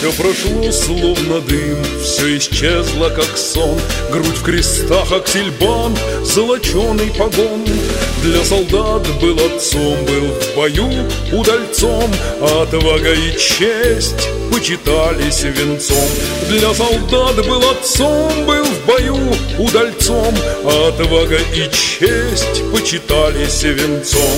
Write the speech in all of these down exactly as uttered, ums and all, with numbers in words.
Все прошло, словно дым, все исчезло, как сон. Грудь в крестах, аксельбант, золоченый погон. Для солдат был отцом, был в бою удальцом, а отвага и честь почитались венцом. Для солдат был отцом, был в бою удальцом, а отвага и честь почитались венцом.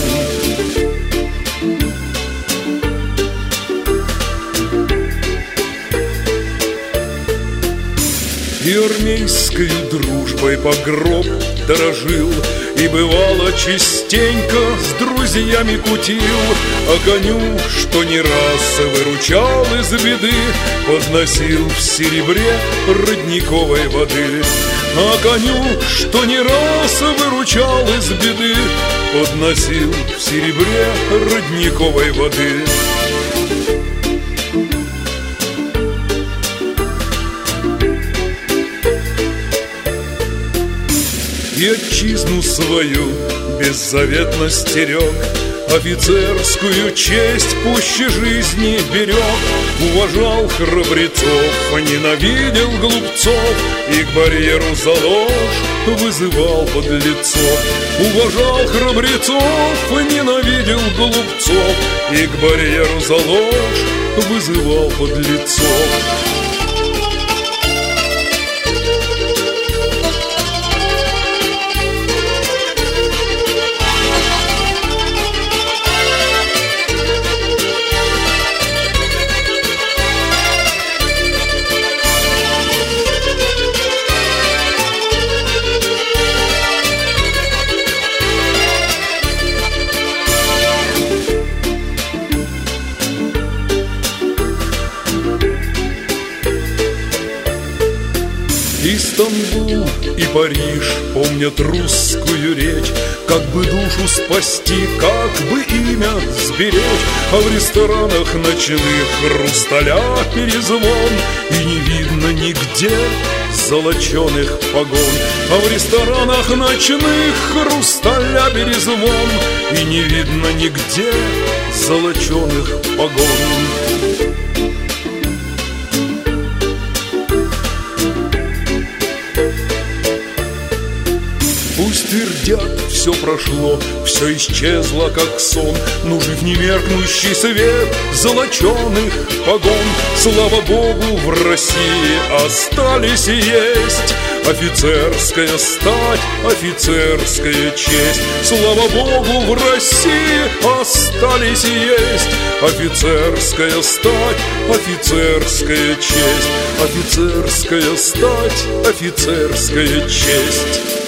И армейскою дружбой по гроб дорожил, и бывало частенько с друзьями кутил. А коню, что не раз выручал из беды, подносил в серебре родниковой воды. А коню, что не раз выручал из беды, подносил в серебре родниковой воды. И отчизну свою беззаветно стерег, офицерскую честь пуще жизни берег. Уважал храбрецов, ненавидел глупцов, и к барьеру за ложь вызывал подлецов. Уважал храбрецов, ненавидел глупцов, и к барьеру за ложь вызывал подлецов. И Стамбул, и Париж помнят русскую речь, как бы душу спасти, как бы имя сберечь. А в ресторанах ночных хрусталя перезвон, и не видно нигде золоченых погон. А в ресторанах ночных хрусталя перезвон, и не видно нигде золоченых погон. Пусть твердят, все прошло, все исчезло, как сон, но жив немеркнущий свет золоченых погон. Слава Богу, в России остались и есть офицерская стать, офицерская честь. Слава Богу, в России остались и есть офицерская стать, офицерская честь. Офицерская стать, офицерская честь.